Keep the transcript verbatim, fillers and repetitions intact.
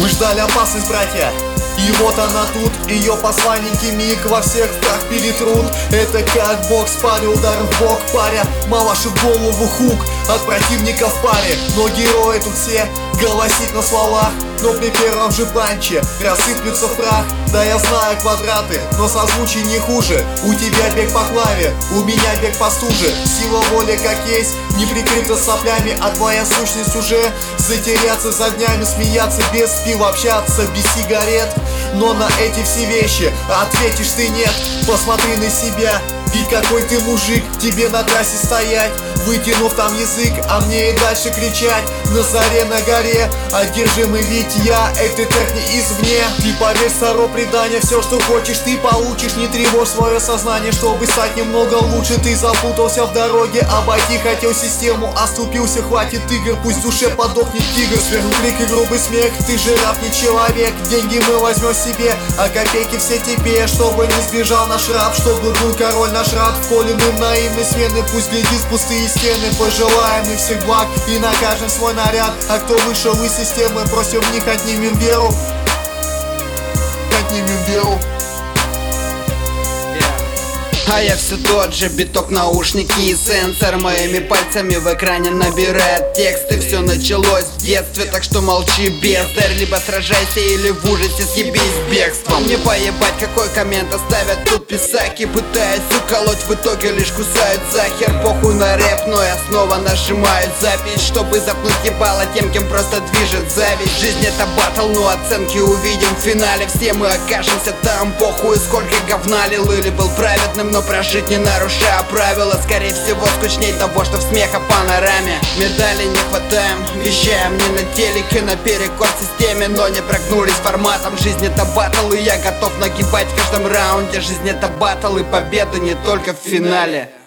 ждали опасность, братья. И вот она тут, ее посланники миг во всех прах перетрут. Это как бокс, паря, удар в бок, паря, малаши в голову хук от противника в паре. Но герои тут все голосить на словах, но при первом же панче рассыплются в прах. Да я знаю квадраты, но созвучие не хуже. У тебя бег по клаве, у меня бег по стуже. Сила воли как есть, не прикрыта соплями, а твоя сущность уже затеряться за днями, смеяться без пива, общаться без сигарет. Но на эти все вещи ответишь ты нет. Посмотри на себя, ведь какой ты мужик, тебе на трассе стоять, вытянув там язык, а мне и дальше кричать на заре, на горе. Одержимый ведь я этой техни извне. Ты поверь, старо предание, все что хочешь ты получишь. Не тревожь свое сознание, чтобы стать немного лучше. Ты запутался в дороге, обойти хотел систему, оступился, хватит игр, пусть в душе подохнет тигр. Сверху крик и грубый смех, ты же раб, не человек. Деньги мы возьмем себе, а копейки все тебе. Чтобы не сбежал наш раб, чтобы был король наш раб. Вколенным наивной смены, пусть глядит в пустые стены. Пожелаем и всех благ, и накажем свой наряд. А кто вышел из системы, просим в них отнимем веру. Отнимем веру. А я все тот же, биток, наушники и сенсор моими пальцами в экране набирает тексты. Все началось в детстве, так что молчи, бездарь. Либо сражайся, или в ужасе съебись бегством. Мне поебать, какой коммент оставят тут писаки. Пытаясь уколоть, в итоге лишь кусают захер. Похуй на рэп, но я снова нажимаю запись, чтобы запнуть ебало тем, кем просто движет зависть. Жизнь это баттл, но оценки увидим в финале. Все мы окажемся там, похуй сколько говна лил. Или был праведным, но прожить не нарушая правила. Скорее всего скучней того, что в смеха панораме. Медали не хватаем, вещаем не на телеке, наперекор системе, но не прогнулись форматом. Жизнь это баттл, и я готов нагибать в каждом раунде. Жизнь это баттл, и победа не только в финале.